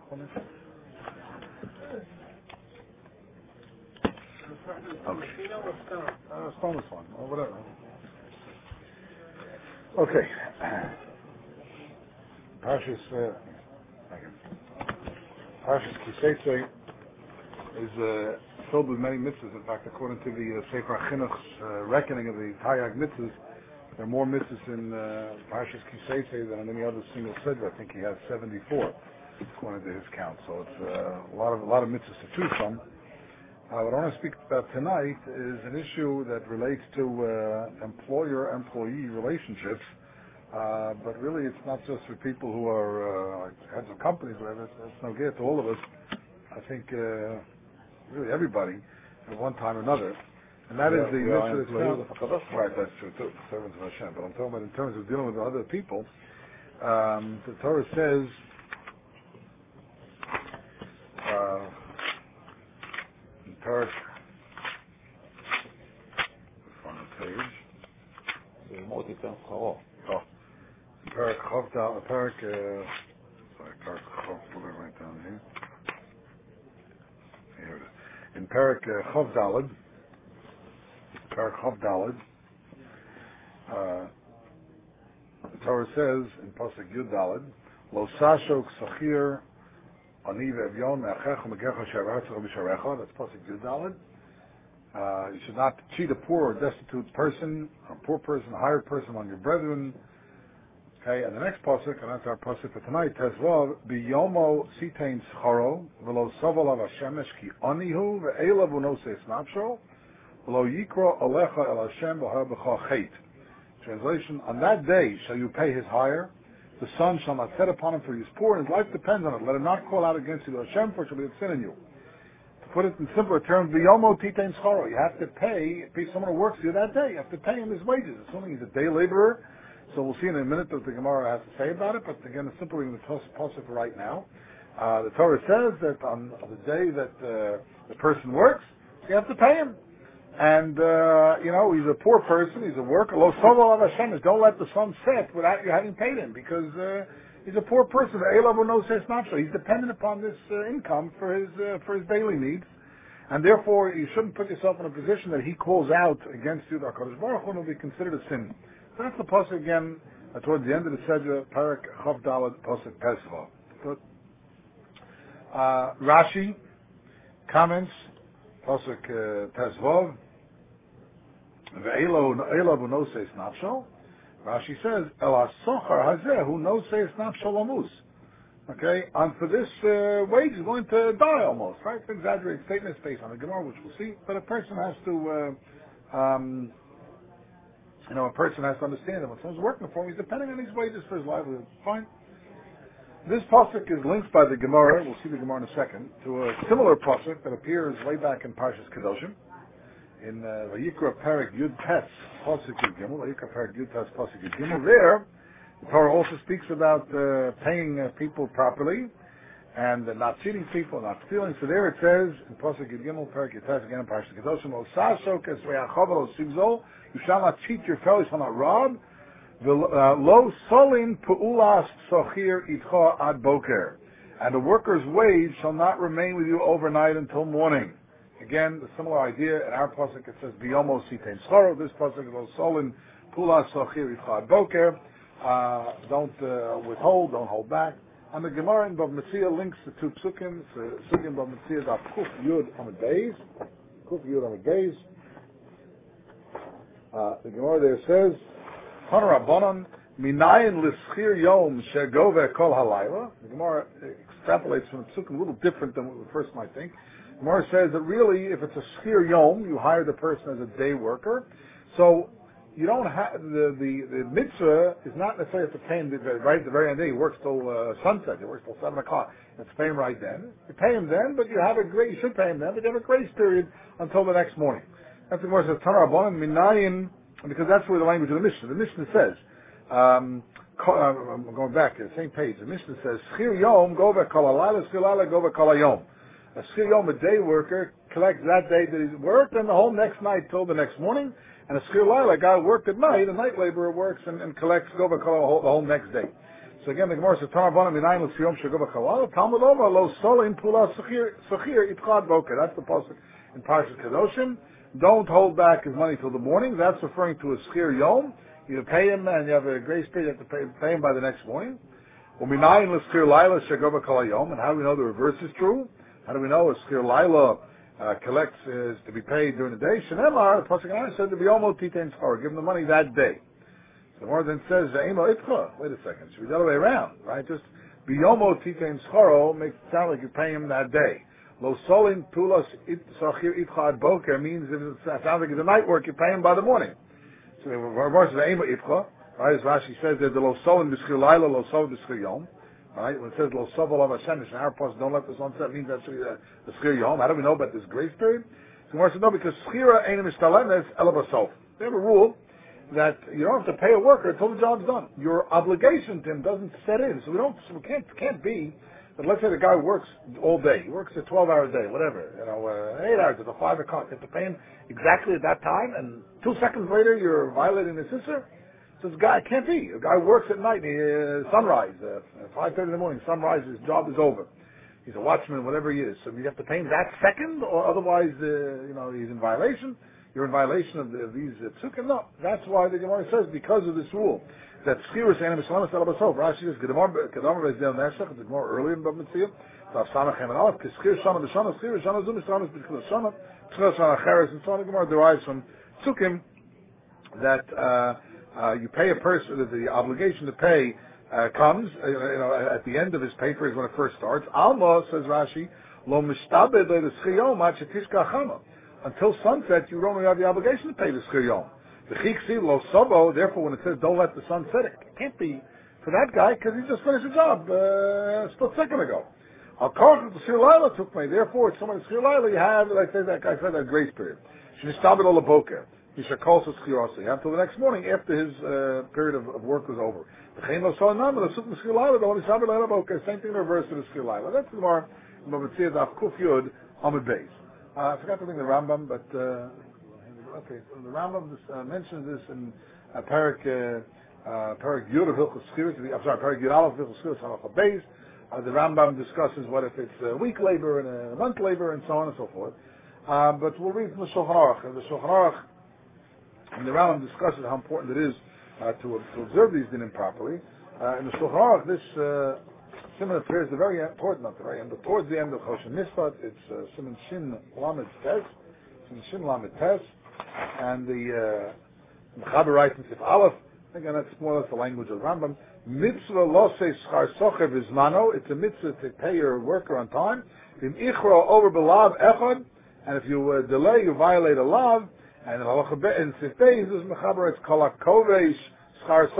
Okay. Stone is fine, or whatever. Okay. Parshas Kiseitze is filled with many mitzvahs. In fact, according to the Sefer Chinuch's reckoning of the Tayag mitzvahs, there are more mitzvahs in Parshas Kiseitze than in any other single siddur. I think he has 74, according to his count. So it's a lot of mitzvahs to choose from. What I want to speak about tonight is an issue that relates to employer-employee relationships, but really it's not just for people who are heads of companies, whatever. It's no good to all of us. I think really everybody at one time or another. And that is the issue that's found. Right, that's true too, servants of Hashem. But I'm talking about in terms of dealing with other people. The Torah says, in Parak, on the page. Parak Chavdal, Parak, Parak Chav, put it right down here. Here it is. In Parak Chavdalad, Parak Chavdalad, the Torah says in Pasuk Yud Dalad, Lo Sashok Sachir Ani Ve'Evyon Me'achecha Me'gecha She'aratzecha B'Sharecha. That's Pasuk Yud Dalad. You should not cheat a poor or destitute person, a poor person, a hired person among your brethren. Okay, and the next pasuk, and that's our pasuk for tonight, Tezvav, Biyomo Sitein Scharo, V'lo Soval Av Hashemesh Ki Anihu, Ve'ela V'nose Snapsho, V'lo Yikro Alecha El Hashem V'ha B'cha Chet. Translation, on that day shall you pay his hire, the sun shall not set upon him for he is poor, and his life depends on it. Let him not call out against you to Hashem, for it shall be a sin in you. To put it in simpler terms, Biyomo Sitein Scharo, you have to pay someone who works for you that day, you have to pay him his wages, assuming he's a day laborer. So we'll see in a minute what the Gemara has to say about it, but again, it's simply in the Tosaf right now. The Torah says that on the day that the person works, you have to pay him. And, he's a poor person, he's a worker. Lo Soval Av Hashem, don't let the sun set without you having paid him, because he's a poor person. He's dependent upon this income for his daily needs. And therefore, you shouldn't put yourself in a position that he calls out against you, the HaKadosh Baruch Hu, and will be considered a sin. So that's the pasuk again towards the end of the Seder, Parak Chav Dalad, pasuk Pesach. Good. Rashi comments pasuk Tezvav. Ve'elo v'noses nafsho. Rashi says El hasochar hazeh hu noses nafsho lamus. Okay, and for this wage is going to die almost. Right? It's an exaggerated statement based on the Gemara, which we'll see. But a person has to. A person has to understand that when someone's working for him, he's depending on these wages for his livelihood. Fine. This pasuk is linked by the Gemara, we'll see the Gemara in a second, to a similar pasuk that appears way back in Parshas Kedoshim, in Vayikra Parak Yud Tes, pasuk Yud Gimel, Vayikra Parak Yud Tes, pasuk Yud Gimel. There, the Torah also speaks about paying people properly, and not cheating people, not stealing. So there it says, in pasuk Yud Gimel, Parak Yud Tes, again in Parshas Kedoshim, O Sashok Es Re'achav Sigzol, you shall not cheat your fellow, you shall not rob. Lo solin pu'ulas sochir itcha ad boker. And the worker's wage shall not remain with you overnight until morning. Again, the similar idea. In our pasuk it says, Biyomo sitein scharo. This pasuk is lo solin pu'ulas sochir itcha ad boker. Don't withhold, don't hold back. And the Gemara in Bava Metzia links the two psukim. Psukim Bava Metzia daf Kuf Yud Amud Beis. Kuf Yud Amud Beis. The Gemara there says, Tana Rabbanan minayin l'schir yom shegove kol halayla. The Gemara extrapolates from the psukim a little different than what we first might think. The Gemara says that really, if it's a schir yom, you hire the person as a day worker. So you don't have the mitzvah is not necessarily to pay him right at the very end of the day. He works till sunset. He works till 7 o'clock. It's pay him right then. You pay him then, but you should pay him then, but you have a grace period until the next morning. That's the Gemara says, Tana Rabbanan minayin, because that's where the language of the Mishnah. The Mishnah says, I'm going back to the same page. The Mishnah says, Schir Yom go kol halayla, Schir Layla go kol hayom. A Schir Yom, a day worker, collects that day that he's worked and the whole next night till the next morning. And a Schir Layla, a guy who worked at night, a night laborer works and collects go kol the whole next day. So again, the Gemara says, Tanabana minayin l'siyom shegova kalal, Talmud Omar lo solim pula sachir itchad boker. That's the pasuk in Parashat Kedoshim. Don't hold back his money till the morning. That's referring to a schir yom. You pay him, and you have a grace period. You have to pay him by the next morning. Uminayin l'schir laila shegova kol yom. And how do we know the reverse is true? How do we know a schir laila collects is to be paid during the day? Shenemar, the pasuk said to be almost titein schar. Give him the money that day. The more then says, wait a second, should be the other way around, right? Just biyomo titein scharo makes it sound like you pay him that day. Lo solin tulos sachir itcha ad boker means if it sounds like it's a night work, you pay him by the morning. So the verse is ema itcha, right? As Rashi says that the lo solin b'schir laila, lo solin b'schir yom, right? When it says lo sovel av Hashem, in our post, don't let the sun set, means that's the schir yom. How do we know about this grace period? So the verse says no, because schira ain't mishtalem, it's elabasof. They have a rule that you don't have to pay a worker until the job's done. Your obligation to him doesn't set in, so we can't be that. Let's say the guy works all day, he works a 12-hour day, whatever, 8 hours at the 5 o'clock. You have to pay him exactly at that time, and 2 seconds later you're violating the sister. So this guy can't be. A guy works at night, sunrise, 5:30 in the morning, sunrise, his job is over. He's a watchman, whatever he is. So you have to pay him that second, or otherwise, he's in violation. You're in violation of these psukim. No, that's why the Gemara says, because of this rule, that schirus ain't mishlamis al basov. Rashi says, Kedamar bezdel neshach, it's more earlier in Bab Mitzvah, Tav Samach Hem and Aleph, Keskir Shana B'Shana, Schir Shana Zum Mishlamis B'Chil Shana, B'Chil Shana Cheres, and so on. The Gemara derives from psukim that you pay a person, that the obligation to pay comes, at the end of his pay period when it first starts. Alma, says Rashi, Lo Mishtabed Le Schiyom Ad Shetishka Chama. Until sunset, you don't have the obligation to pay the schir yom. The chiksi lo sobo, therefore, when it says don't let the sun set, it can't be for that guy because he just finished the job a split second ago. Al karch the schir laila took me. Therefore, it's someone schir laila. You have, like that guy said, a grace period. Shnistabed ol boker. You should call so schir also. You have until the next morning after his period of work was over. The chen lo sol nam the suk schir laila. The only sabed laila boker. Same thing in reverse to the schir laila. That's the more Mavitzia Daf Kuf Yud Amud Beis. I forgot to bring the Rambam, but okay. So the Rambam mentions this in Parak Yud of Hilchos Schiris. I'm sorry, Parak Yud Aleph of Hilchos Schiris Halacha Beis. The Rambam discusses what if it's a week labor and a month labor and so on and so forth. But we'll read from the Shulchan Aruch. And the Shulchan Aruch, and the Rambam discusses how important it is to observe these dinim properly. In the Shulchan Aruch, this Simon appears the very important, not the very end, but towards the end of Choshen Mishpat. It's Simon Shin Lamed Tes, Simon Shin Lamed Tes, and the Mechaber writes in Sif Aleph. Again, that's more or less the language of the Rambam. Mitzvah lo se schar socher v'zmano. It's a mitzvah to pay your worker on time. V'im ichro over belav echad, and if you delay, you violate a lav. And in Sif Beis, this Mechaber writes kolak kovesh. It's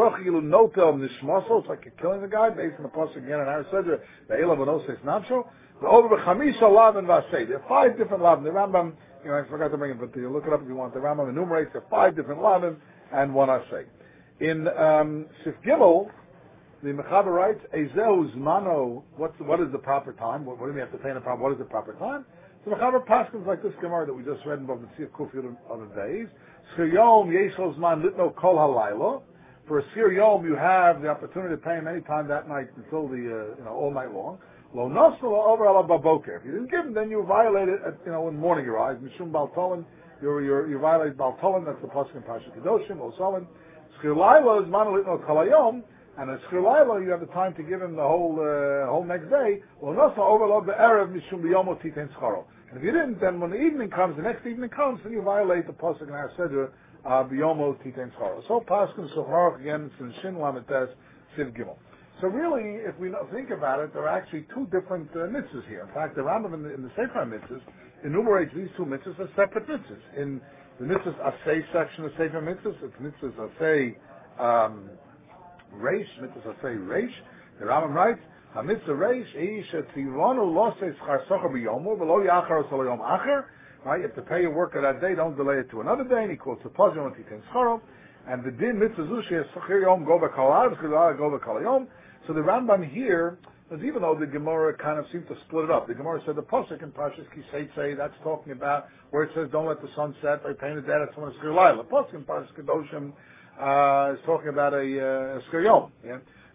like you're killing the guy based on the pasuk again in our Sedra. The Elav Onoses Namsho. The over B'Chamisha Lav and Vasei. There are 5 different Lavim. The Rambam, I forgot to bring it, but you look it up if you want. The Rambam enumerates there are 5 different Lavim and 1 Asei. In Sif Gimel, the Mechaber writes, Ezehu Zmano. What is the proper time? What do we have to pay in the proper? What is the proper time? So Mechaber paskins like this Gemara that we just read in Bab Mitzvah Kufiyot of the days. Schir Yom Yeshlo Zman Litno Kol Halaylo. For a schir yom, you have the opportunity to pay him any time that night until the all night long. Lo nosno over ala baboker. If you didn't give him, then you violate it at when morning arrives. Mishum baltolen, you violate baltolen. That's the pasuk in Parashat Kedoshim. Lo solen. Schir laila is manolit no kalayom, and a schir laila you have the time to give him the whole next day. Lo nosno over ala be'erev mishum biyomo titen scharo. And if you didn't, then when the evening comes, the next evening comes, then you violate the pasuk in our Sedra. Biyomo titein scharo. So Paskin Shulchan again, Sin Shin Lametes Siv Gimel. So really, if we think about it, there are actually 2 different mitzvahs here. In fact, the Rambam in the Sefer Mitzvahs enumerates these 2 mitzvahs as separate mitzvahs. In the mitzvahs Asay section of Sefer Mitzvahs, it's mitzvahs Asay Reish, mitzvahs Asay Reish. The Rambam writes, HaMitzvah Reish Eish Etzivonu Lo Sei Schar Socher Biyomo V'Lo Yachar Osol Yom Acher. Right, you have to pay your worker that day. Don't delay it to another day. And he quotes the Pazim and Titin Scharo. And the din mitzvah zushi Socher Yom go b'Kol go b'Kol Yom. So the Rambam here, even though the Gemara kind of seemed to split it up, the Gemara said the pasuk in Parshas Kisei that's talking about where it says don't let the sun set by paying the debt at someone's schir laila. The pasuk in Parshas Kedoshim is talking about a schir yom. Yeah.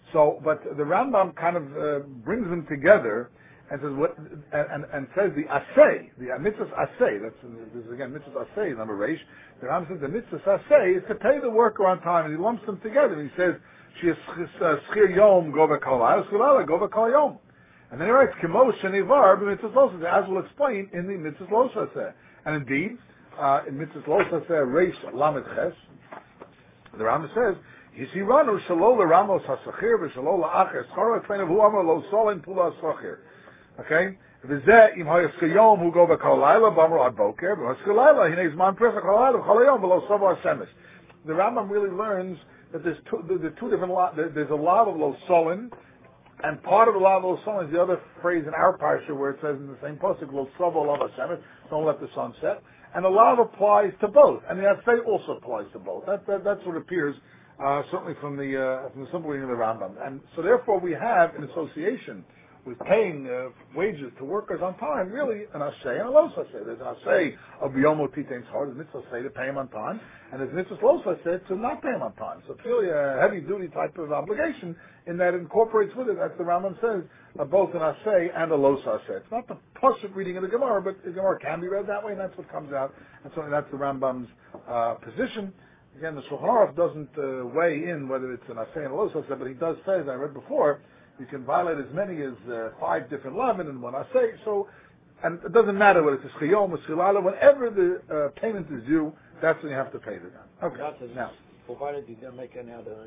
So, but the Rambam kind of brings them together and says what and says the asay, the mitzvah asay. This is again mitzvah asay number reish. The Rambam says the mitzvah asay is to pay the worker on time, and he lumps them together. And he says she is schir yom go v'kol schir go v'kol yom. And then he writes kimo shenivar b'mitzvah lo saseh, as we'll explain in the mitzvah lo saseh. And indeed, in mitzvah lo saseh reish lamed ches, the Rambam says. Yisiranu shalol ramos hasachir v'shalol la'acher scharo explain of who amar lo solin pula hasachir. Okay, v'zeh im hayaskayom who go v'kol layla b'amar ad boker v'haskay layla hinei zman presa kol layla v'chol hayom v'lo sovo hashemesh. The Rambam really learns that there's two different there's a lot of lo solin, and part of the law of lo solin is the other phrase in our parsha where it says in the same pasuk lo sovo lo hashemesh, don't let the sun set, and the law applies to both, and the asay also applies to both. That's what appears. Certainly from the simple reading of the Rambam, and so therefore we have an association with paying wages to workers on time. Really, an asay and a lo saseh. There's an asay of biyom titein schar, there's mitzvah asay to pay him on time, and there's mitzvah lo saseh to not pay him on time. So it's really a heavy duty type of obligation in that it incorporates with it, as the Rambam says, both an asay and a lo saseh. It's not the pasuk reading of the Gemara, but the Gemara can be read that way, and that's what comes out. And so that's the Rambam's position. Again, the Shulchan Aruch doesn't weigh in whether it's an asay and a lo saseh, but he does say, as I read before, you can violate as many as 5 different lavin in one asay. So, and it doesn't matter whether it's a schiyom or schilala. Whenever the payment is due, that's when you have to pay the guy. Okay. Now, provided you didn't make any other.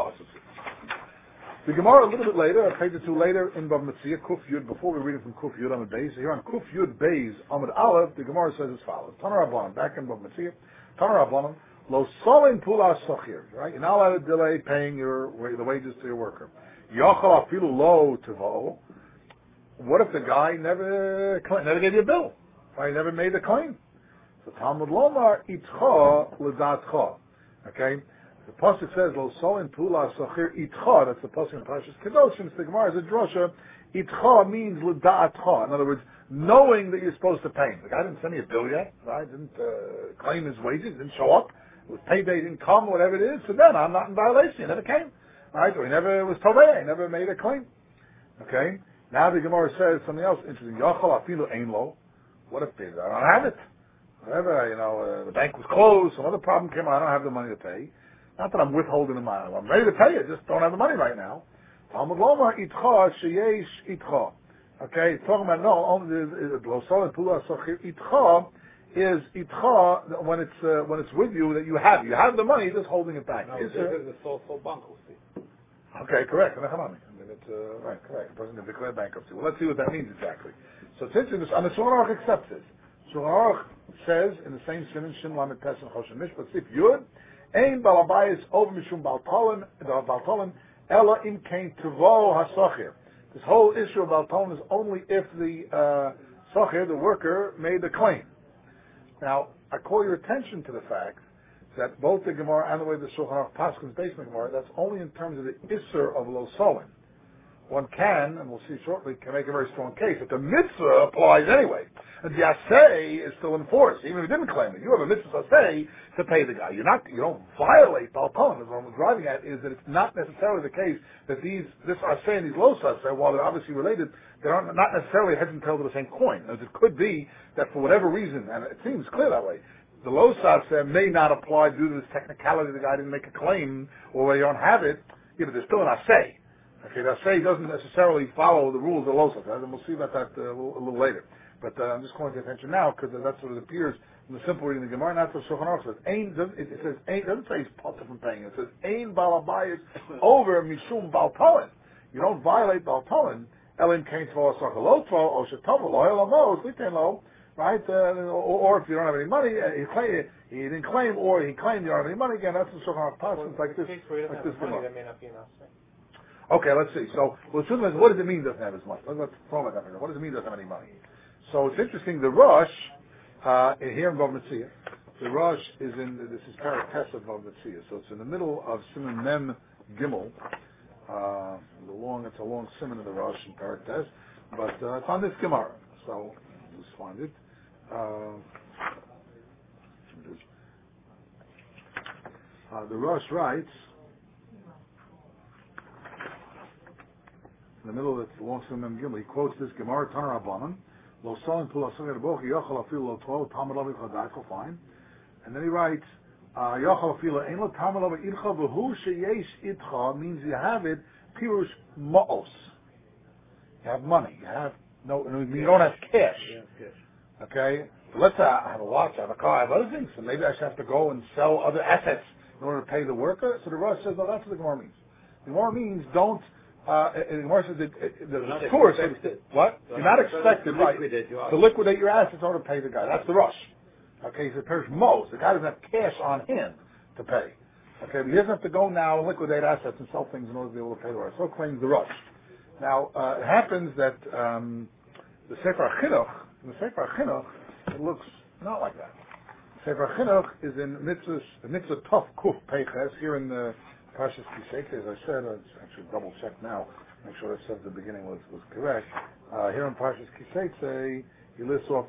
The Gemara a little bit later, I paid it to later in Bava Metzia, Kuf Yud. Before we read it from Kuf Yud Amud Beis, here on Kuf Yud Beis Amud Aleph, the Gemara says as follows: Tanar Rabbanan, back in Bava Metzia, Tanar Rabbanan. Lo solin pula sochir, right? You're not allowed to delay paying the wages to your worker. Yochel afilu lo tivo. What if the guy never gave you a bill? Right? He never made the claim. So Talmud Lomar itcha ledatcha. Okay? The pasuk says lo solin pula sochir itcha. That's the pasuk in Parashas Kedoshim. The Gemara is a drasha. Itcha means ledatcha. In other words, knowing that you're supposed to pay him. The guy didn't send me a bill yet. Right? Didn't claim his wages. Didn't show up. With payday didn't come, whatever it is, so then I'm not in violation. He never came. Right? Or he never was tovei, he never made a claim. Okay? Now the Gemara says something else interesting. Yachal afilu ein lo. What if I don't have it? Whatever, the bank was closed, some other problem came on, I don't have the money to pay. Not that I'm withholding the money. I'm ready to pay it, just don't have the money right now. Talmud Lomar itcha sheyesh itcha. Okay? It's talking about, lo solin pula sochir itcha is itcha when it's with you that you have the money, just holding it back. No, this is the social bankruptcy. Okay, correct. I mean, it's right, correct. The person can declare bankruptcy. Well, let's see what that means exactly. So since and the Shulchan Aruch accepts this. Shulchan Aruch says in the same siman Shin Lamed Tes and Choshen Mishpat Sif Yud, Ein balabayis over mishum baltolen ella im kain tuvo hasochir. This whole issue of baltolen is only if the sochir, the worker, made the claim. Now, I call your attention to the fact that both the Gemara and the way the Shulchan Aruch Paskins based on the Gemara, that's only in terms of the Isser of Lo Solin. One can, and we'll see shortly, can make a very strong case that the mitzvah applies anyway. And the assay is still enforced, even if you didn't claim it. You have a mitzvah assay to pay the guy. You don't violate Balpon. What I'm driving at is that it's not necessarily the case that this assay and these lo assay, while they're obviously related, they're not necessarily head and tail to the same coin. As it could be that for whatever reason, and it seems clear that way, the lo assay may not apply due to this technicality the guy didn't make a claim, or where you don't have it, there's still an assay. Okay, the assay doesn't necessarily follow the rules of lo assay, and we'll see about that a little later. But I'm just calling to attention now because that's what it appears in the simple reading of the Gemara. Not the Shulchan Aruch says. It says it doesn't say he's potter from paying. It says ein balabayis over mishum baltolen. You don't violate baltolen. Elim kain tvo asach lo tvo o shetov lo elamos litain lo. Right? Or if you don't have any money, he didn't claim, or he claimed you don't have any money. Again, that's the Shulchan Aruch pasuk like this. Okay, let's see. So, what does it mean doesn't have as much? Let's talk about that. What does it mean doesn't have any money? So it's interesting. The Rosh here in Bava Metzia, the Rosh is this is Parak Tes of Bava Metzia, so it's in the middle of Siman Mem Gimel. It's a long siman of the Rosh in Parak Tes, but it's on this Gemara. So let's find it. The Rosh writes. in the middle of the long Mem Gimel, he quotes this Gemara Tanar Rabbanan, Lo Solin Pulasoged Boch Yochel Afil Lo Tvo Tamar Lo Itcha Da'iko, fine. And then he writes, Yochel Afil Ein Lo Tamar Lo Itcha V'Hu Sheyesh Itcha means you have it, Pirush Ma'os. You have money. You have you don't have cash. Okay? So let's say I have a watch, I have a car, I have other things, so maybe I should have to go and sell other assets in order to pay the worker. So the Rosh says, no, that's what the Gemara means. The Gemara means don't, the Gemara says the Torah says, what? You're not expected, right, to liquidate your assets in order to pay the guy. That's the Rosh. Okay, he said, Perish Mos, the guy doesn't have cash on hand to pay. Okay, but he doesn't have to go now and liquidate assets and sell things in order to be able to pay the Rosh. So claims the Rosh. Now, it happens that the Sefer Chinuch, it looks not like that. Sefer Chinuch is in Mitzvah Tov Kuf Peiches, here in the Parshas Kisei. As I said, I actually double check now, make sure I said at the beginning was correct. Here in Parshas Kisei, he lists off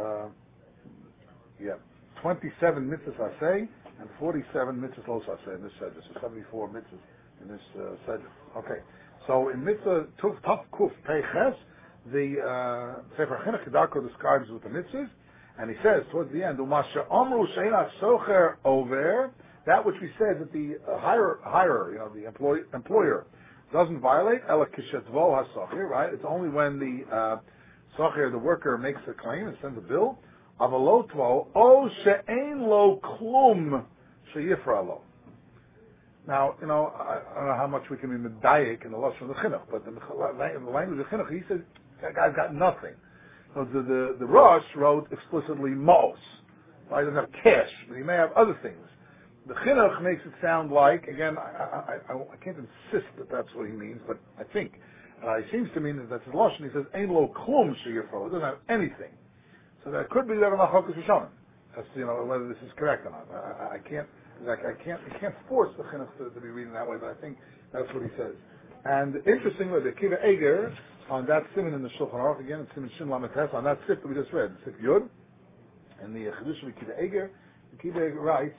27 mitzvahs aseh and 47 mitzvahs los aseh in this sedger. So 74 mitzvahs in this sedger. Okay. So in Mitzvah Tov Kuf Peiches, the Sefer Chinuch Kedarko describes with the mitzvahs, and he says towards the end, "Umasha Amru Sheina Socher Over," that which we said that the hirer, the employer, doesn't violate. Ela Kishetvo HaSocher, right? It's only when the Socher, the worker, makes a claim and sends a bill. Avalotvo O She'ein Lo Klum Sheyifra Lo. Now, I don't know how much we can be medayik in the lashon of the chinuch, but in the language of chinuch, he says that guy's got nothing. So the Rosh wrote explicitly mos. Right? He doesn't have cash, but he may have other things. The chinuch makes it sound like, again, I can't insist that that's what he means, but I think it seems to mean that that's his lashon. He says ein lo klum sheyifro. It doesn't have anything. So that could be there in the Chokas Rishonim. That's whether this is correct or not. I can't force the chinuch to be reading that way, but I think that's what he says. And interestingly, the Akiva Eger on that siman in the Shulchan Aruch, again, it's siman Shin Lamed Tes, on that sif that we just read, sif Yud, and the Chedush of Akiva Eger, Akiva Eger writes,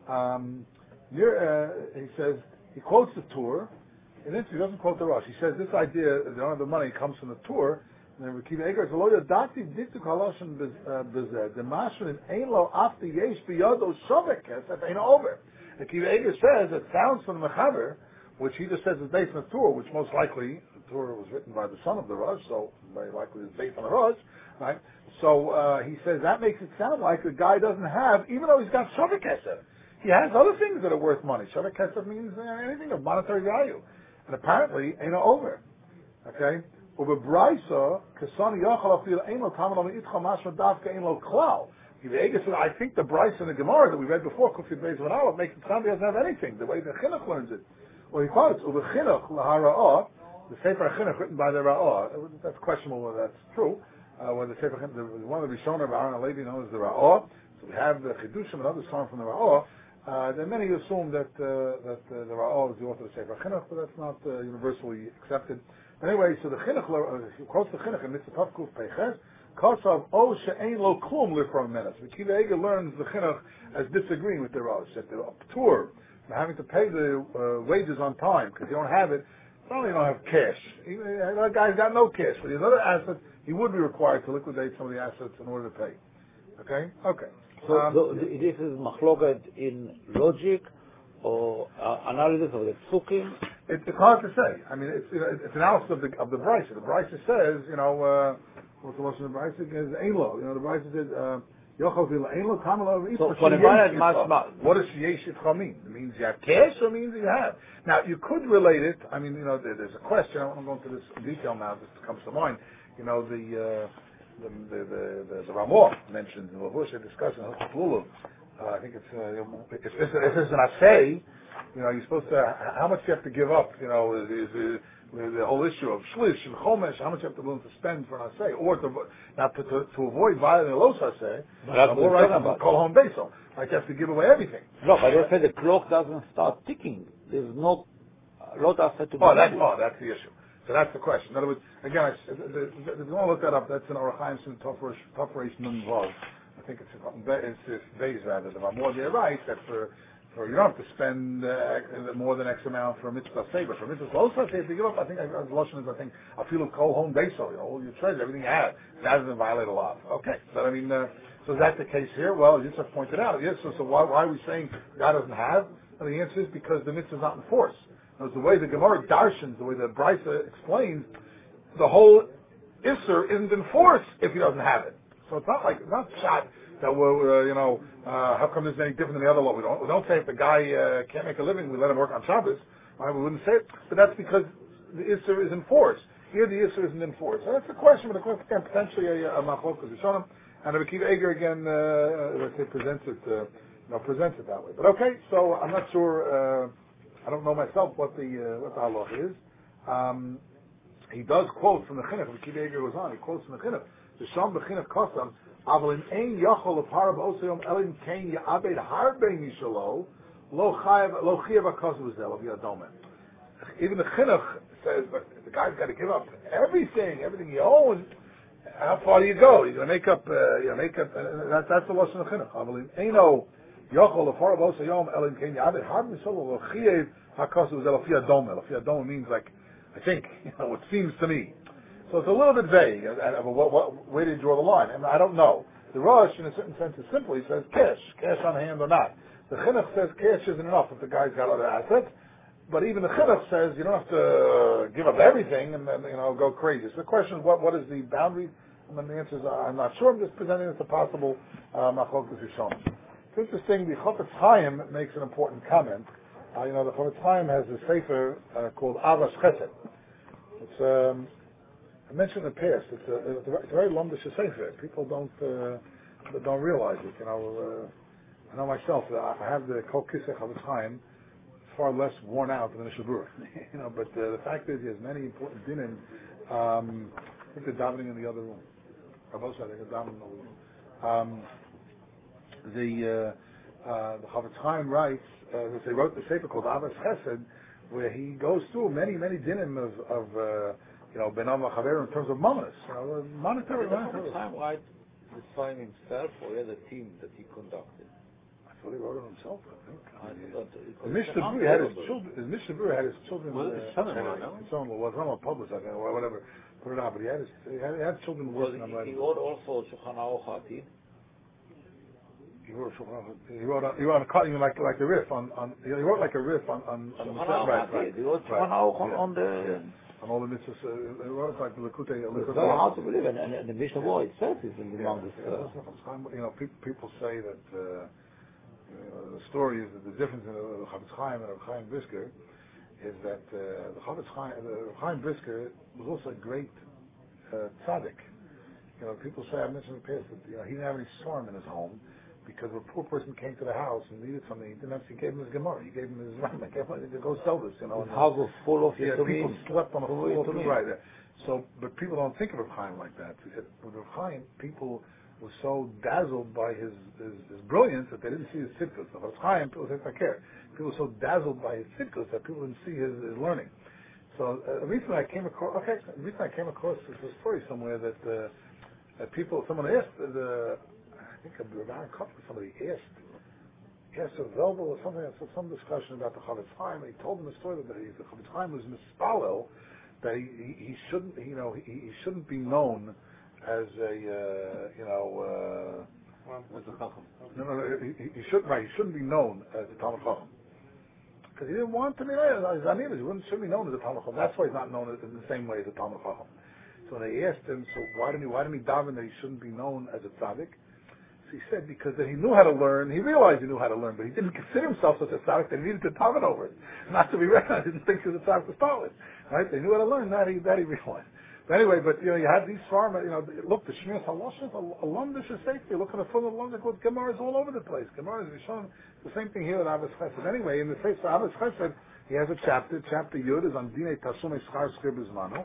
he says, he quotes the Torah, and then he doesn't quote the Rosh. He says this idea, they don't have the money, comes from the Torah. And then Akiva Eger says, "Lo yadati diktu kaloshin bezeh demashun in ein lo after yesh biyado shovek kesef ein over." Akiva Eger says it sounds from the Mechaber, which he just says is based on the Torah, which most likely the Torah was written by the son of the Rosh, so very likely it's based on the Rosh, right? So he says that makes it sound like the guy doesn't have, even though he's got shovek kesef, he has other things that are worth money. Shovek kesef means anything of monetary value, and apparently ein over. Okay. I think the Bryce in the Gemara that we read before, Kufid Beis V'Nalav, makes it sound he doesn't have anything, the way the Chinuch learns it. Well, he quotes, the Sefer Chinuch written by the Ra'ah. That's questionable whether that's true. When the Sefer Chinuch, one of the Rishonim of Aaron HaLevi known as the Ra'ah, so we have the Chidushim, another song from the Ra'ah. There are many who assume that the Ra'ah is the author of the Sefer Chinuch, but that's not universally accepted. Anyway, so the Chinuch quotes the Chinuch in Mitzvah Tov Kuf Peiches, Kosav O She'ein Lo Klum Lifrom Menas. Akiva Eger learns the Chinuch as disagreeing with the Rosh, that they're Ptur, having to pay the wages on time, because you don't have it. Not only you don't have cash, that guy's got no cash, but he has other assets, he would be required to liquidate some of the assets in order to pay. Okay? Okay. So this is machloket in logic or analysis of the psukim? It's hard to say. I mean, it's analysis of the Brisa. The Brisa says, what's the lesson of the Brisa? Is Einlo. The Brisa says, Yochel Vila Einlo Kamala. So what does Sheyesh Yitcha mean? It means you have cash, or it means you have. Now you could relate it. I mean, there's a question. I don't want to go into this in detail now. This comes to mind. The Ramah mentioned in Lavush discussion. I think it's if it's an assay. You're supposed to, how much you have to give up, is the whole issue of shlish and chomesh, how much you have to be willing to spend for an assay, or to avoid violating the los assay, more right than call home basel. Like you have to give away everything. No, but they say the clock doesn't start ticking. There's no lot assay to be that's the issue. So that's the question. In other words, again, if you want to look that up, that's in Orach Chaim Sin Tofresh Nun Vav. I think it's Beis rather. The Ramah there writes that for or you don't have to spend more than X amount for a mitzvah say, but for a mitzvah losa say, if you give up, I think Lashon is, I think, I feel kol home beso, all your treasure, everything you have, that doesn't violate a lot. Okay, but I mean, so is that the case here? Well, Yitzchak pointed out, yes. So why are we saying God doesn't have? And the answer is because the mitzvah is not in force. The way the Gemara darshans, the way the Brisa explains, the whole Isser isn't in force if he doesn't have it. So it's not shot that we're, how come this is any different than the other law? We don't say if the guy can't make a living, we let him work on Shabbos. Right? We wouldn't say it, but that's because the Isser is in force. Here the Isser isn't in force. So that's the question, but the question again, potentially a Machlokes Rishonim, and Rabbi Akiva Eiger again, let's say presents it that way. But okay, so I'm not sure. I don't know myself what the halach is. He does quote from the Chinuch. Rabbi Akiva Eiger was on. He quotes from the Chinuch. The Sham b'Chinuch Kosam. Aval in ein yachol leparab osayom elim kein ya'abed harbe mishalo lo chiyav hakazu zel of yadome. Even the Chinuch says, but the guy's got to give up everything he owns. How far do you go? You're going to make up. That's the lesson of Chinuch. Aval in eino yachol leparab osayom elim kein ya'abed harbe mishalo lo chiyav hakazu zel of yadome. Of yadome means like, I think, it seems to me. So it's a little bit vague. Where do you draw the line? And I don't know. The Rosh, in a certain sense, is simple. He says cash on hand or not. The Chinuch says cash isn't enough if the guy's got other assets. But even the Chinuch says you don't have to give up everything and then go crazy. So the question is, what is the boundary? And then the answer is, I'm not sure. I'm just presenting it as a possible Machlokes Rishonim. It's interesting. The Chofetz Chaim makes an important comment. The Chofetz Chaim has a sefer called Avas Chesed. It's I mentioned in the past. It's a very lumdish sefer. People don't realize it. I know myself. I have the Kol Kisei Chofetz Chaim, far less worn out than the Shabur. But the fact is, he has many important dinim. I think they're davening in the other room. Rabbi said they're davening in the other room. The Chofetz Chaim writes. They wrote the sefer called Avas Chesed, where he goes through many dinim of Benam Chaver in terms of mamas, monetary. Did the Chofetz Chaim write the sign himself, or he had a team that he conducted? I thought he wrote it himself. I think. The Mishnah Berurah had his children. His son-in-law. His son-in-law was not published, I think, or whatever. Put it out, but he had children working on that. He wrote also Shulchan Aruch Hatid. He wrote a like a riff on he wrote like a riff on Shulchan Aruch Hatid. He wrote Shulchan Aruch on the. On all the mitzvahs, it was like the Likutei. It's very hard to believe, and the Mishnah Berurah itself is among this. People say that the story is that the difference in the Chofetz Chaim and the Chaim Brisker is that the Chaim Brisker was also a great tzaddik. People say, I mentioned in the past that he didn't have any storm in his home. Because a poor person came to the house and needed something, he gave him his Gemara, he gave him his Rambam, he gave him to go sell this, His house was full of people slept on the floor, right there. So, but people don't think of Rav Chaim like that. With Rav Chaim, people were so dazzled by his brilliance that they didn't see his tzidkus. Of Rav Chaim, people said, I care. People were so dazzled by his tzidkus that people didn't see his learning. So, recently I came across this story somewhere that someone asked I think Rav Koppel, somebody asked a Velvel or something, some discussion about the Chofetz Chaim, and he told him the story that the Chofetz Chaim was mispalel, that he shouldn't, he shouldn't be known as a, as a Chacham. He shouldn't be known as a Talmid Chacham. Because he didn't want to be known as Anivas, he shouldn't be known as a Talmid Chacham. That's why he's not known in the same way as a Talmid Chacham. So when they asked him, so why didn't he daven that he shouldn't be known as a tzaddik? He said because that he knew how to learn. He realized he knew how to learn, but he didn't consider himself such a tzaddik that he needed to daven over it. Not to be recognized. He didn't think he was a tzaddik to start with. Right? They knew how to learn. That he realized. But anyway, you had these farm. Look, the Shmiras Haloshes, a lumdish is safety. Look at the full of lumdish with Gemaras all over the place. Gemaras Rishon. The same thing here with Avos Chesed. Anyway, in the face of Avos Chesed, he has a chapter. Chapter Yud is on Dinei Tasumei Schar Skir B'Zmano.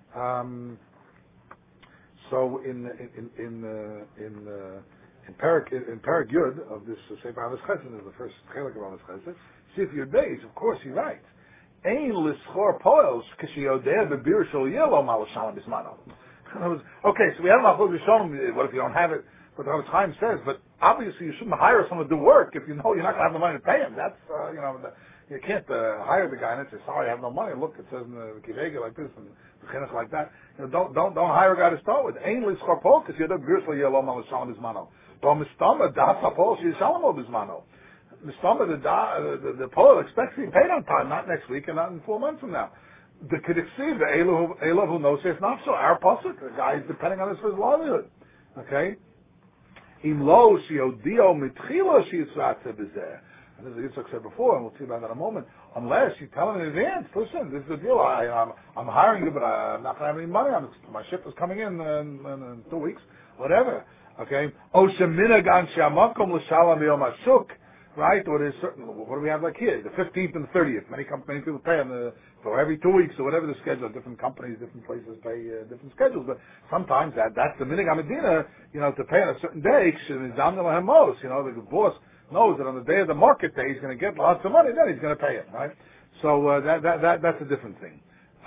So in Parak Yud of this Sefer Avos Chesed is the first chelik of Avos Chesed. Sif Yud Beis, of course, he writes. Ein lischor poels k'shiyodeh bebir shel yelo malasham bismano. Okay, so we have Machlokes Rishonim. What if you don't have it? What the Chofetz Chaim says, but obviously you shouldn't hire someone to do work if you know you're not going to have the money to pay him. That's, you can't hire the guy and say, sorry, I have no money. Look, it says in the Kivega like this and the Chinuch like that. Don't hire a guy to start with. Ein lischarpo, because you're the Gersla Yelom al Shalom Bismano. Don't mistama, das apol, she Shalom Bismano. Mistama, the Pole expects to be paid on time, not next week and not in 4 months from now. The Kediksiv, the Elav who knows it's not so. Our pasuk, the guy is depending on this for his livelihood. Okay? Im lo shiodio mitchilo shiyitzratze b'zeh. And as Yitzchak said before, and we'll see about that in a moment, unless you tell him in advance, listen, this is the deal, I'm hiring you, but I'm not going to have any money. My ship is coming in 2 weeks, whatever. Okay? O shemina gan she'amakom l'shalom yom hashuk. Right? Or there's certain, what do we have like here? The 15th and the 30th. Many people pay on for every 2 weeks or whatever the schedule. Different companies, different places pay different schedules. But sometimes that's the minig Medina, to pay on a certain day. The boss knows that on the day of the market day he's going to get lots of money. Then he's going to pay it. Right? So that's a different thing.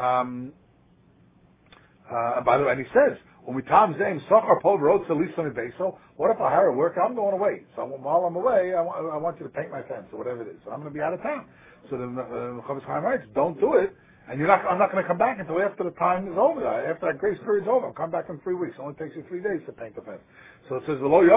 By the way, and he says, what if I hire a worker? I'm going away. So while I'm away, I want you to paint my fence or whatever it is. So I'm going to be out of town. So the Chavetz Chaim writes, don't do it. And I'm not going to come back until after the time is over. After that grace period is over, I'll come back in 3 weeks. It only takes you 3 days to paint the fence. So it says, you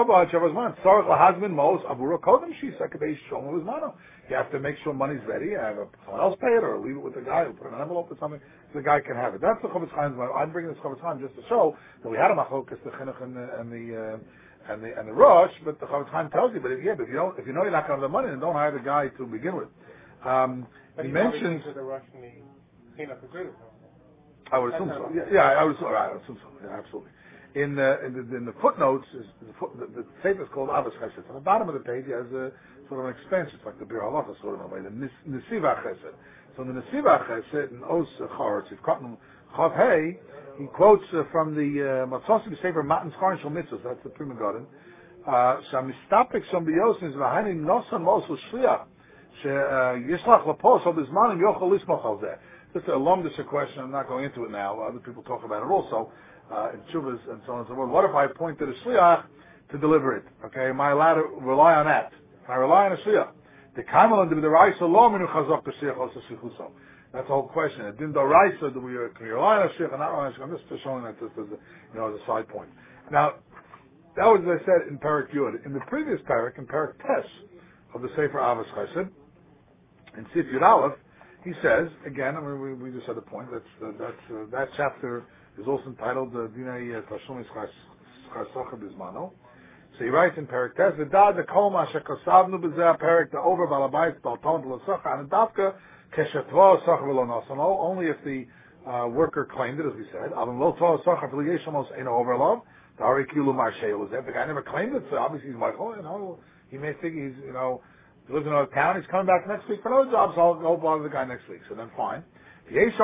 have to make sure money's ready. Someone else pay it, or leave it with the guy, or put it in an envelope or something, so the guy can have it. That's the Chavetz Chaim. I'm bringing this Chavetz Chaim just to show that we had a machlokas, the chinuch and the Rosh, but the Chavetz Chaim tells you, but if you know you're not going to have the money, then don't hire the guy to begin with. But he mentions the Rosh and the chinuch agree with him. I would assume so. Yeah, I would assume so. Yeah, absolutely. In the footnotes, the tape is called Avos Chesed. On the bottom of the page, he has a sort of an expansion. It's like the Bir Halacha sort of a way, the Nesiva Chesed. So in the Nesiva Chesed, in Os Charetz, Chav Hey, he quotes from the Matzosim Sefer Matan Skarin Shal Mitzvos. That's the Prima Garden. Shamistapik Shom Biyosin is V'Haini Nosan Mosul Shliach Yishlach Lapos Al Bizmanim Yochel Lismoch Al Zeh. This is a lumdish question. I'm not going into it now. Other people talk about it also in Shuvas and so on and so forth. What if I point to the Shliach to deliver it? Okay, am I allowed to rely on that? Can I rely on a Shliach? The Kamal and the Raisa Lo Minu Chazok B'Shliach Osa Shichuso. That's the whole question. Din the Raisa, can we rely on a Shliach or not rely on a Shliach? I'm just showing that this is as a side point. Now, that was, as I said, in Perek Yud. In the previous Perek, in Perek Tes of the Sefer Avos Chesed, in Sif Yud Aleph, he says, again, we just had a point, that chapter is also entitled Dinei Tashumis Chasacha Bizmano. So he writes in Perek Tes, V'dad the Kol Ma Shekosavnu B'zeh Perek the Over Balabais Balton B'Lasacha and Davka Keshetva Sacha V'lo Nasano, only if the worker claimed it, as we said. Avim Lo Tva Sacha V'lo Yeshamos Eino Overlov, Dari Kilu Marsheil is that. The guy never claimed it, so obviously he's Michael, he may think he's, he lives in another town, he's coming back next week for another job, so I'll go bother the guy next week. So then fine. That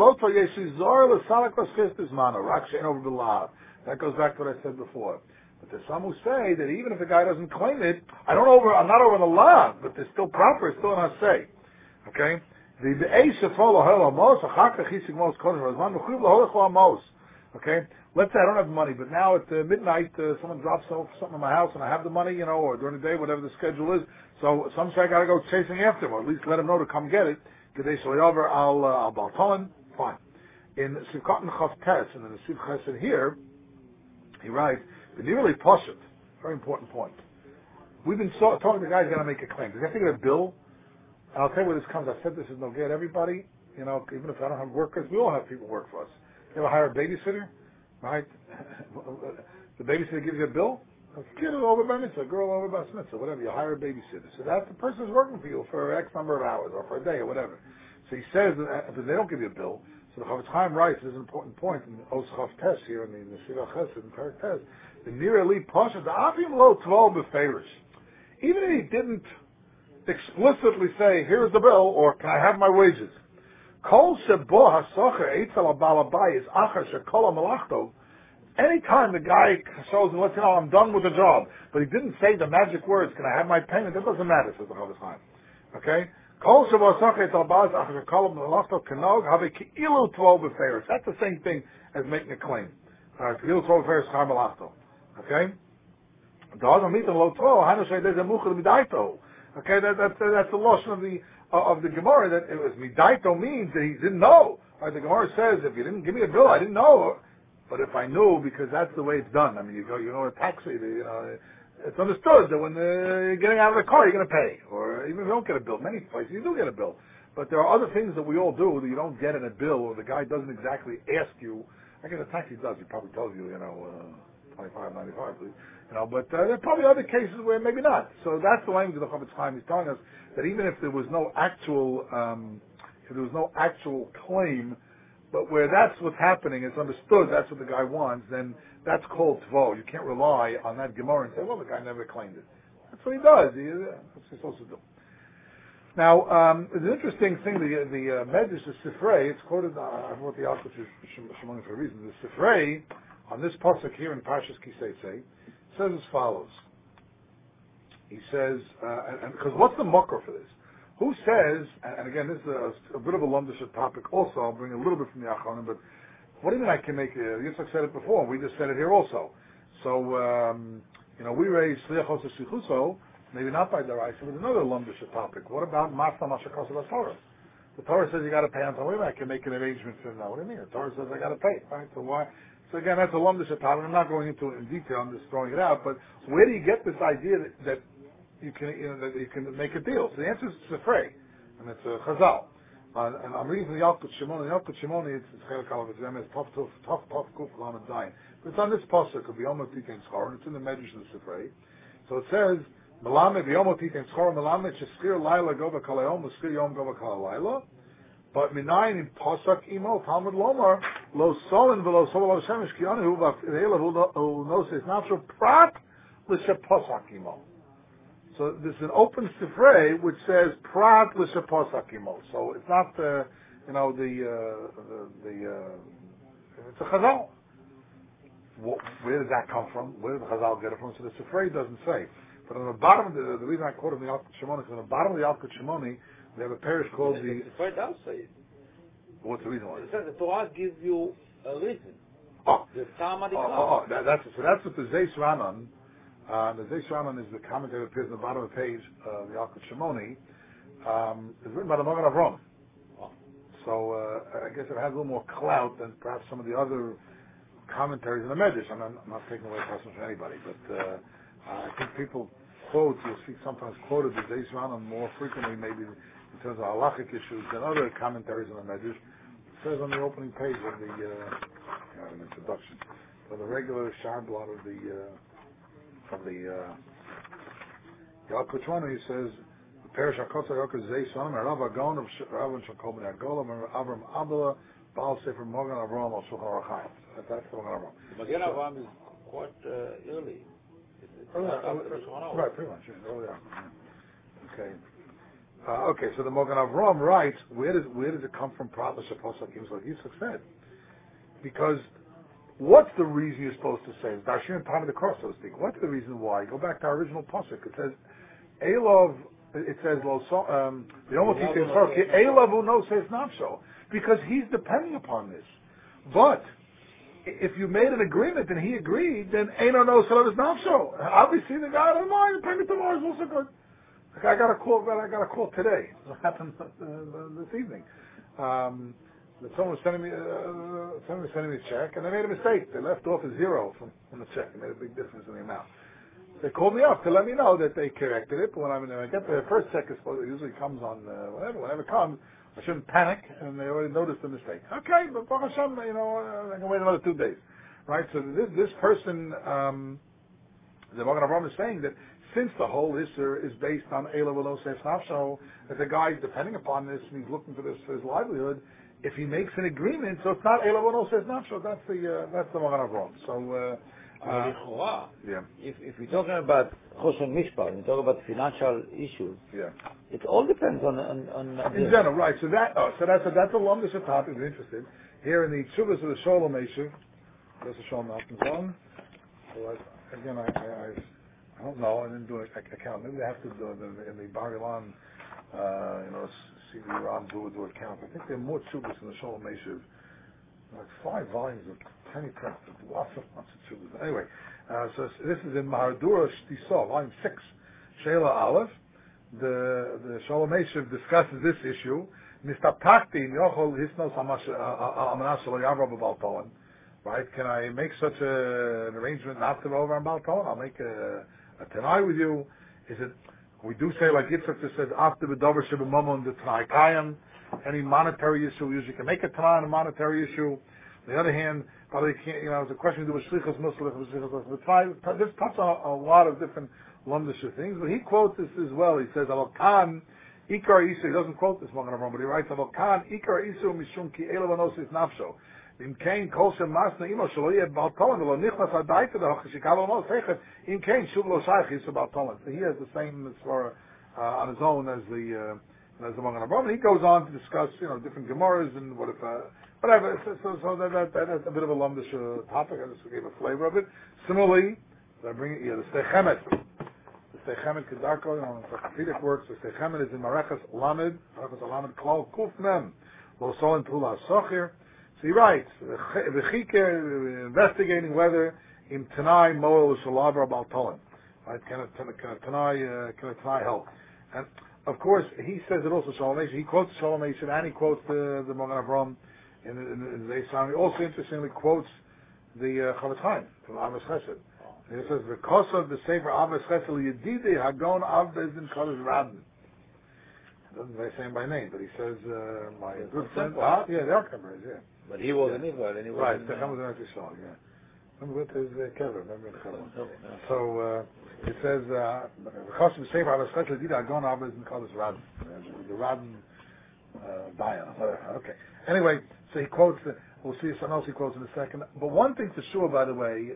goes back to what I said before. But there's some who say that even if the guy doesn't claim it, I'm not over the law, but they're still proper, it's still not say. Okay? Okay? Let's say I don't have money, but now at midnight, someone drops off something in my house and I have the money, or during the day, whatever the schedule is. So some say I gotta go chasing after him, or at least let him know to come get it. Today, so over, I'll balton, fine. In Sivkot and Chav Tes, and in the Siv Chesed here, he writes, nearly Poshet, very important point. We've been talking to the guy's gonna make a claim. Does he have to get a bill? And I'll tell you where this comes. I said this is no good. Everybody, even if I don't have workers, we all have people work for us. You ever hire a babysitter? Right? The babysitter gives you a bill. A kid over by mitzvah, a girl over by mitzvah, whatever. You hire a babysitter. So that the person is working for you for X number of hours or for a day or whatever. So he says that if they don't give you a bill, so the Chavetz Chaim writes, this is an important point in Os Chav Tes here in the Nesiva Chesed and Perek Tes, the Nira Li Pasha, the Avim Lo Tvol Beferish. Even if he didn't explicitly say, here's the bill, or can I have my wages? Kol Shebo HaSocher Eitzel HaBalabai is Achar Shekola Malachto. Anytime the guy shows and lets you know I'm done with the job, but he didn't say the magic words, can I have my payment? That doesn't matter, says the Chavetz Chaim. Okay? That's the same thing as making a claim. Okay? Okay, that's the loss of the Gemara, that it was midaito means that he didn't know. Right? The Gemara says, if you didn't give me a bill, I didn't know. But if I knew, because that's the way it's done. I mean, you know, a taxi, it's understood that when you're getting out of the car, you're going to pay. Or even if you don't get a bill, many places you do get a bill. But there are other things that we all do that you don't get in a bill, or the guy doesn't exactly ask you. I guess a taxi does. He probably tells you, $25.95, please. But there are probably other cases where maybe not. So that's the language of the Chofetz Chaim. He's telling us that even if there was no actual claim, but where that's what's happening, it's understood that's what the guy wants, then that's called tvo. You can't rely on that Gemara and say, well, the guy never claimed it. That's what he does. That's what he's supposed to do. Now, it's an interesting thing, the Medrash, the Sifrei, it's quoted, I wrote the Alkut Shimoni for a reason. The Sifrei, on this pasuk here in Parshas Kiseitze, says as follows. He says, because what's the mucker for this? Who says, and again, this is a bit of a lumdisha topic also, I'll bring a little bit from the Acharonim, but what do you mean I can make it? Yitzchak said it before, we just said it here also. So, we raise Sliachos Sichuso, maybe not by the Raisa, but another lumdisha topic. What about Masta Mashakos of Torah? The Torah says you got to pay on time. Wait a minute, I can make an arrangement for that. What do you mean? The Torah says I got to pay, right? So why? So again, that's a lumdisha topic. I'm not going into it in detail. I'm just throwing it out. But where do you get this idea that you can make a deal? So the answer is Sifrei, and it's a Chazal. And I'm reading from the Yalkut Shimoni. The Yalkut Shimoni, it's Chelik Aleph Zem, it's Tov Kuf Lamed Zayin. But it's on this pasuk of B'yom Titein Schor, and it's in the Medrash of the Sifrei. So it says, Melamed B'yom Titein Schor, Melamed Sheskir Laila Gova Kalayom, Sheskir Yom Gova Kalayla. But minayin in pasuk imo Talmud Lomar lo solin v'lo sol lo shemesh kiyanu hu v'afteila who knows it's not so prat l'she pasuk imo. So there's an open sifrei which says prat l'she pasuk imo. So it's not it's a chazal. Where does that come from? Where did the chazal get it from? So the sifrei doesn't say. But on the bottom of the reason I quoted the Yalkut Shimoni is on the bottom of the Yalkut Shimoni. We have a parish called the Sifrei does say it. What's the reason why? It says the Torah gives you a reason. Oh, the Tama that's what the Zeis Ranan. The Zeis Ranan is the commentary that appears on the bottom of the page, the Yalkut Shimoni. It's written by the Magen Avram. Oh. So I guess it has a little more clout than perhaps some of the other commentaries in the Medrash. I'm not taking away personal from anybody, but I think people quote, you'll see sometimes quoted the Zeis Ranan more frequently, maybe in terms of halachic issues than other commentaries on the Medrash. It says on the opening page of the an introduction, for the regular Sharblot of the Yalkut Shimoni, he says, Perish HaKotzah Yalkut Zeis Ranan, Rav Agon of Rav and Shakol Ben Yagola, Avram Abdullah, Baal Sefer Mogan Avram al Shulchan Aruch Chaim. That's the Mogan Avram. The Mogan Avram is quite early. Right, pretty much. Earlier. Okay. Okay, so the Mogan Avram writes, where does it come from? Prat l'she pasuk imo, like Yitzchak said. Because what's the reason you're supposed to say? It's Darshim and Time of the Cross, so to speak. What's the reason why? Go back to our original pasuk. It says, Elov. It says, the almost Elov who knows says not so, because he's depending upon this. But if you made an agreement and he agreed, then Eino knows that it's not so. Obviously, the guy doesn't mind. Payment tomorrow is also good. I got a call today. It happened this evening. Someone was sending me a check, and they made a mistake. They left off a zero from the check. It made a big difference in the amount. They called me up to let me know that they corrected it. But when I get the first check, it usually comes on whenever it comes. I shouldn't panic, and they already noticed the mistake. Okay, but Baruch Hashem, I can wait another 2 days, right? So this person, the Magen Avram is saying that since the whole Isser is based on Eila V'lo Seif Nafsho, that the guy is depending upon this and he's looking for this for his livelihood, if he makes an agreement, so it's not Eila V'lo Seif Nafsho. That's the Magen Avram. So. Yeah. If we're talking about Choshen Mishpat, we talk about financial issues. Yeah. It all depends on in general, right? So that's a lumdish topic. We're interested here in the Tshuvas of the Sholem Eshiv. There's a Sholem Malkinson. So again, I don't know. I didn't do an account. Maybe they have to do it in the Bar Ilan, CD-ROM do a count. I think there are more Tshuvas in the Sholem Eshiv. Like 5 volumes of tiny print, lots of tubes. Anyway, So this is in Mahardura Shtisov, line 6, Sheila Aleph. The Shalom Eshev discusses this issue. Mr. Pakti, Yochol Hisnos Amanas Shelo Yavra B'Bal Tolen. Right? Can I make such an arrangement not to go over on Bal Tolen? I'll make a Tanai with you. Is it? We do say like Yitzchak just says after the Dover Shebemamon the Tanai Kayam. Any monetary issue, we usually can make a Tanai on a monetary issue. On the other hand, probably can't. It's a question to do with Shlichus Muslim, this touches on a lot of different Lumdisha things, but he quotes this as well. He says, Avokan Ikar Isu, he doesn't quote this Magen Avraham, but he writes, Avokan Ikar Isu Mishum Ki Elavanosis Nafsho. Im Kain Kolshem Masna Imo Shalo Yeh Bal Tolen, V'lo Nichlas Adaita D'Hoch Shikalo No Sechet, Im Kain Shuv Lo Shaych Yisu Bal Tolen. So he has the same as far on his own as the Magen Avraham. He goes on to discuss, different Gemaras and what if, whatever. So that's a bit of a Lumdisha topic. I just gave a flavor of it. Similarly, I bring it, the Stechemet. The Stechemet Kedarko, encyclopedic works. The Stechemet is in Marechas Lamed Klal Kuf Mem. Lo Solin Tula Sochir. So he writes, V'chike, investigating whether in Tanai Moel Shalavra Bal Tolen. Right? Can a Tanai help? And of course, he says it also Shalom Eshev. He quotes Shalom Eshev and he quotes the Magen Avraham in the Eisam. He also interestingly quotes the Chavetz Chaim from Avos Chesed. And he says, "Because of the Sefer Avos Chesed Yedidei Hagon Av Bezdin Kodesh Radin." It doesn't say him by name, but he says, "My good friend." Yeah, they are Kemeres, yeah. But he was in Israel, and he was right. in Stechem was in Eretz Yisrael, yeah. Remember with his Kever, So it says, "Because of the Sefer Avos Chesed Yedidei Hagon Av Bezdin Kodesh Radin." The Radin Bayan. Okay. Anyway, so he quotes. We'll see something else he quotes in a second. But one thing for sure, by the way,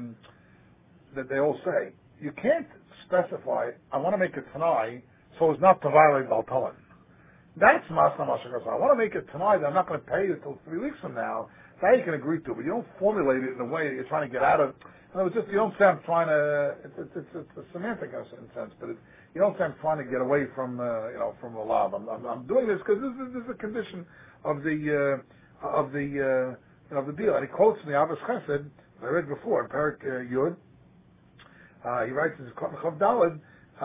that they all say, you can't specify, I want to make a Tanai so as not to violate Bal Tolen. That's Masna Mashakasa. I want to make a Tanai that I'm not going to pay you until 3 weeks from now. That you can agree to, but you don't formulate it in a way that you're trying to get out of. In other words, you don't say I'm trying to, it's a semantic in a sense, but you don't say I'm trying to get away from a lab. I'm doing this because this is a condition of the deal. And he quotes in the Avos Chesed, I read before, in Perik Yud, he writes in Chav Daled,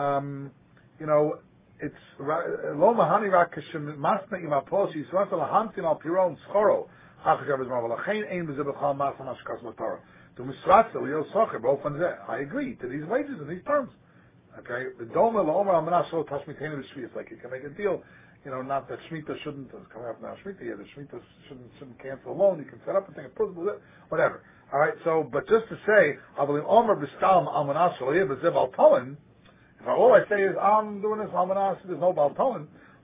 it's lo mahani rak kashem masna im apos yisras al hamtin al piron schoro achashav ezmar v'lachein ein b'zeh b'chal masna mashkas l'torah to misratz l'yol socher b'ofen zeh. I agree to these wages and these terms. Okay, the doma l'omer al manas lo tashmitenu b'shvius, like you can make a deal. Not that Shemitah shouldn't, it's coming up now, Shemitah, the Shemitah shouldn't cancel a loan, you can set up a thing, a principle, whatever. Alright, but just to say, if all I say is, I'm doing this, there's no Bal Tolen,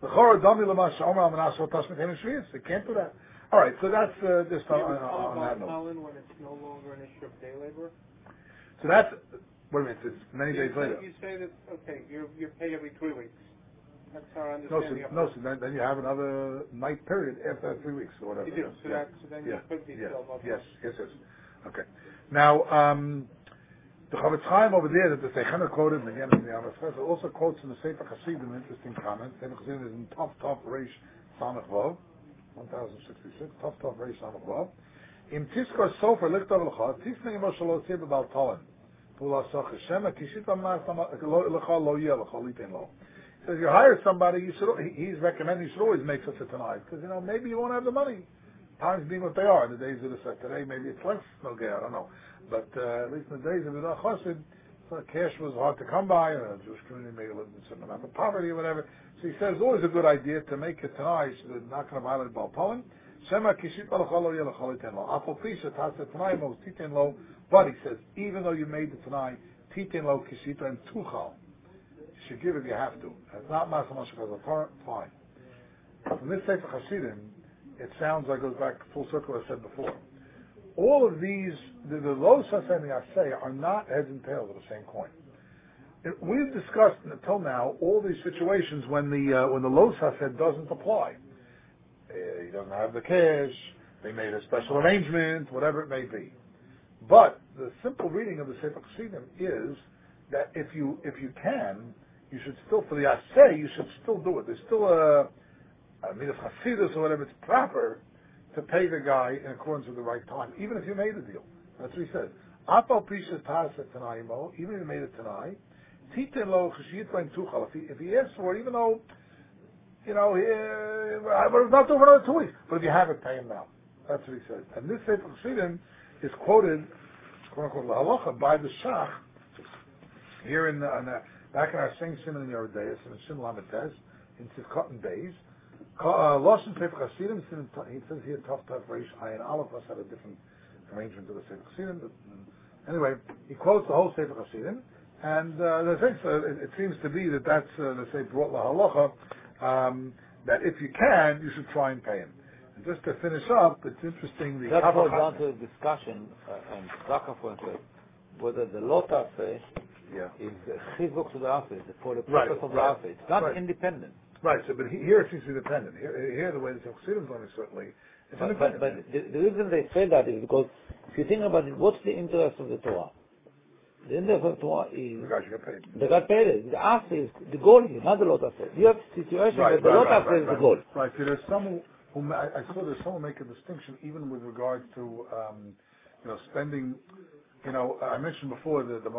it can't do that. Alright, so that's just on that note. Tolen when it's no longer an issue of day labor? So that's, wait a minute, it's many days later. You say that, okay, you're paid every 3 weeks. That's our So understanding. then you have another night period after that 3 weeks or whatever. You do. So then you could be still. Yes. Okay. Now, the Chavetz Chaim over there that the Seichena quoted, and again in the Avos Chesed, also quotes in the Sefer Chassidim an interesting comment. Sefer Chassidim is in Tov Reish Samach Vav, 1066. Tov Reish Samach Vav. Im Tiskor Sofer Lichtov L'cha Tisnei Imo Shelo Tzir B'Bal Tolen Pula Socher Shema Kishita Mas L'cha Lo Yeh L'cha Litin Lo. Says you hire somebody, he's recommending you should always make such a Tanai, because maybe you won't have the money. Times being what they are, the days of the set today, maybe it's less, I don't know. But at least in the days of the Chassid, cash was hard to come by, and the Jewish community may live in a certain amount of poverty or whatever. So he says it's always a good idea to make a Tanai so they're not going to violate Bal Tolen. Shema Kishit Lo Yeh L'cha Litin Lo. Apol Pisha Tasa Tanai Mos Titin Lo. But he says, even though you made the Tanai, Titin Lo Kishita and Tuchal. You should give if you have to. It's not Masa Mashakaz Torah, fine. From this Sefer Chassidim, it sounds like it goes back full circle as I said before. All of these, the Lo Saseh and the Aseh are not heads and tails of the same coin. We've discussed until now all these situations when the Lo Saseh doesn't apply. He doesn't have the cash, they made a special arrangement, whatever it may be. But the simple reading of the Sefer Chassidim is that if you can, you should still, for the Aseh, you should still do it. There's still a Midas Chasidus or whatever, it's proper to pay the guy in accordance with the right time, even if you made the deal. That's what he says. Apal Pisha Tasa Tanaimo, even if he made it tonight, Titin Lo Cheshit Tuchal. If he asks for it, even though, I would have not done for another 2 weeks. But if you have it, pay him now. That's what he says. And this Sefer Chassidim is quoted, quote unquote, halacha by the Shach, here back in our same Simon in Yerodeus, in Sim Lamites, in Tzivkot and Beis. Loshen Sefer Chassidim, he says here, Tov Reish Ayin Aleph, us had a different arrangement of the Sefer Chassidim. But anyway, he quotes the whole Sefer Chassidim, and the thing, it seems to be that's, let's say, brought la halacha, that if you can, you should try and pay him. And just to finish up, it's interesting, that goes down to a discussion, and Zaka for instance, whether the Lota is chizuk to the office, for the purpose of the office. It's not independent. Right, so, but here it seems to be dependent. Here the way the Chassidim is going, certainly, it's independent. But the reason they say that is because, if you think about it, what's the interest of the Torah? The interest of the Torah is the guys get paid. They got paid. The office is the goal here, not the Lota. You have a situation where the Lota is the goal. Right, so there's some who, I saw there's someone make a distinction even with regard to, spending. I mentioned before that the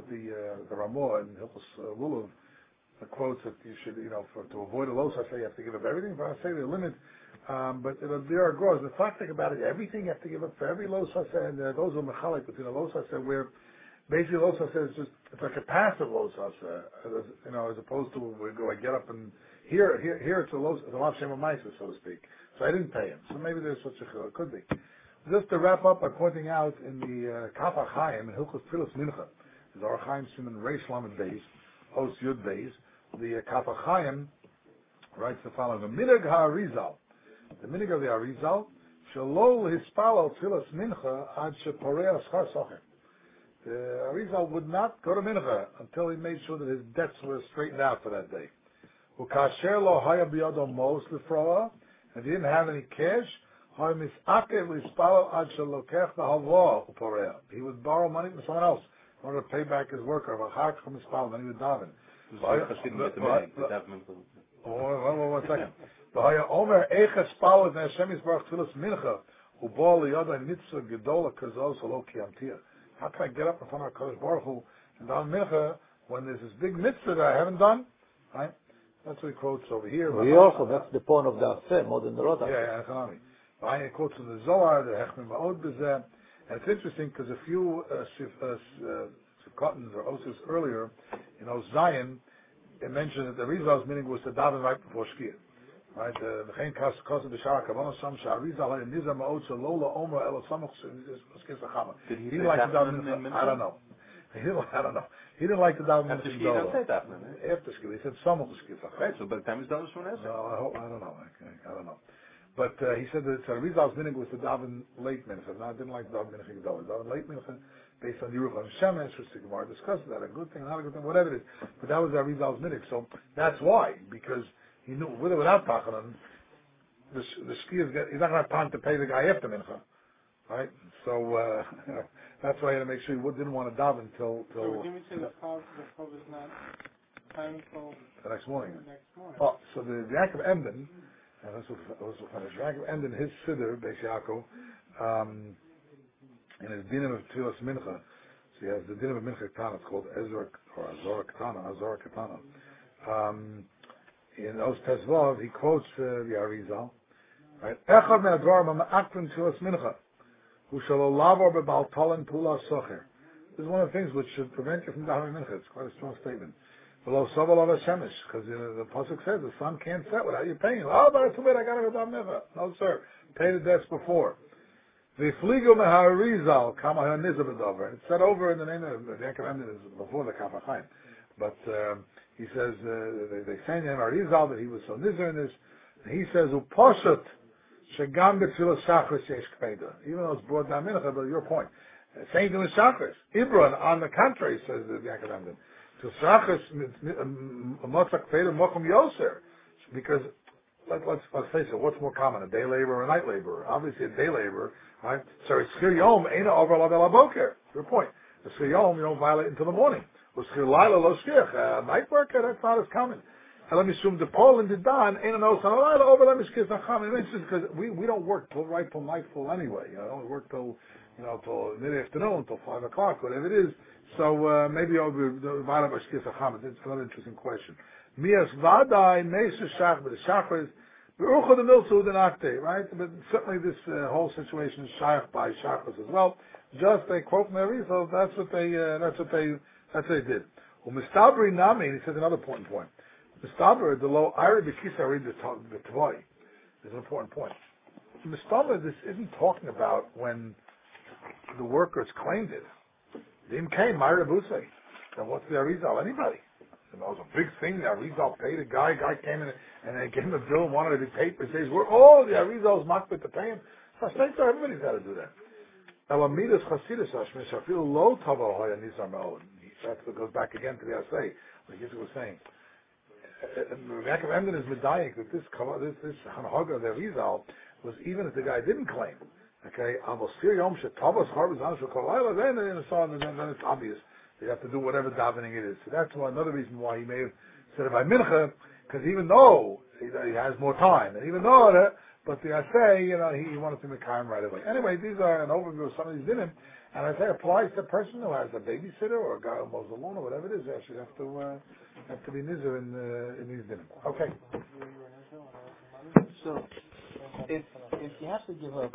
Ramah and Hilchos Lulav quotes that you should, to avoid a loss, I say you have to give up everything. But I say the limit. But there are grows. The fact about it, everything you have to give up for every loss. I say, and those are mechalik between a loss. I say where basically loss. I say it's like a passive loss. I say, as opposed to we go, I get up and here it's a loss, it's a lot of shema ma'aser, so to speak. So I didn't pay him. So maybe there's such a it could be. Just to wrap up by pointing out in the Kaf HaChaim in Hilchos Tfilas Mincha, the Or Chaim Simon Reish Lamed Beis, Os Yud Beis, the Kaf HaChaim writes the following: the Minig HaArizal, the Minig of the Arizal, Shalol Hispalo Tfilas Mincha Ad Sheporea Schar Socher. The Arizal would not go to Mincha until he made sure that his debts were straightened out for that day. Ukasher lo haya biyado mos lefroa, and he didn't have any cash. He would borrow money from someone else in order to pay back his worker. Then he would daven. One second. How can I get up in front of HaKadosh Baruch Hu and daven mincha when there's this big mitzvah that I haven't done? Right? That's what he quotes over here. That's the point of the Aseh, more than the Lota. Yeah, economy. I quotes from the Zohar, the Hechman Ma'od Bezeh, and it's interesting because a few Sivkotans or Osus earlier, Zion, it mentioned that the Rizal's meaning was to daven right before Shkia. Right? The Chen Kos of the Shara Kavanah Sam Sha'arizal and Nizam Ma'od Lola Omer Elo Samuch Skis Achama. He didn't like to daven. I don't know. I don't know. He didn't like to daven after Shkia. Don't say that, man. After Shkia, he said Samuch Skis Achama. Right. So by the time he's done with Shmones, I don't know. I don't know. But he said that Rizal's minhag was to daven late mincha. No, I didn't like to daven mincha gedolah. Daven late mincha based on Yerucham Shemesh, which the Gemara discussed that, a good thing, not a good thing, whatever it is. But that was Rizal's minhag. So that's why, because he knew with or without Tachanan, the Shkia he's not going to have time to pay the guy after mincha, right? So that's why he had to make sure he didn't want to daven until. So didn't we say the pub is not time until the next morning? Oh, so the Yaakov Emden. And this will finish. Yaakov ended his siddur, Beis Yaakov, in his dinim of Tfilas Mincha. So he has the dinim of Mincha Ketana. It's called Ezra or Azora Ketana. In Os Tezvav, he quotes the Arizal. Right? Echad me'advar ma'akrim Tfilas Mincha. Hu shalo lavor bebal tolen pula socher. This is one of the things which should prevent you from davening Mincha. It's quite a strong statement. Below Sovel of Shemesh, because the pasuk says the sun can't set without you paying. Oh, but it's too bad I got to go down never. No, sir. Pay the debts before. The Fligo Meharizal Kama Nizabadavar. It's said over in the name of the Yaakov Emden is before the Kaf HaChaim. But he says they say to him Arizal that he was so nizar in this. And he says Uposhet Shagam B'Tfilas Shachris Yesh Kpeda. Even though it's brought down mincha, but your point. Saying to the Shachris. Ibran, on the contrary, says the Yaakov Emden. To Shachas Motzak Feder Mokum Yoser, because let's face it, what's more common, a day laborer or a night laborer? Obviously, a day laborer, right? So it's Schir Yom Eina Over Lavela Boker. Your point. The Schir Yom you don't violate until the morning. Well, Schir Laila Lo Schir. Night worker, that's not as common. And let me assume the Paul and the Don Eina No San Laila Over Let me Schir Nacham. It's just because we don't work right till nightfall anyway. We work till till mid-afternoon, till 5 o'clock, whatever it is. So maybe over the bottom of Shkis HaChametz. It's another interesting question. Mias Vadai, Mesa Shach, but the Shachar is Be'urcha the Milsu the Nakte, right? But certainly this whole situation is Shach by Shachas as well. Just a quote from Mary, so that's what they did. Umistabri Nami, he says another important point. Mistabri, the low Ira Bekisa read the Tavoy. Is an important point. Mistabri, this isn't talking about when the workers claimed it. Dim came, Myra Busay. Then what's the Arizal? Anybody. And that was a big thing. The Arizal paid a guy. Guy came in and they gave him a bill and wanted to be paid. He says, we're all the Arizal's makbet to pay him. So I think everybody's got to do that. Elamidas Chasidus Hashmish, I feel low Tava Hoya Nizar Me'od. That goes back again to the Asay. What Yitzchak was saying. Back of Emden is Medayik that this Hanhaga, the Arizal, was even if the guy didn't claim. Okay, then it's obvious. You have to do whatever davening it is. So that's another reason why he may have said it by mincha, because even though he has more time, and even though that, but the Asay, he wanted to make time right away. Anyway, these are an overview of some of these dinim, and I say applies to a person who has a babysitter or a guy who mows the lawn or whatever it is. They actually have to be nizar in these dinim. Okay. So, if you have to give up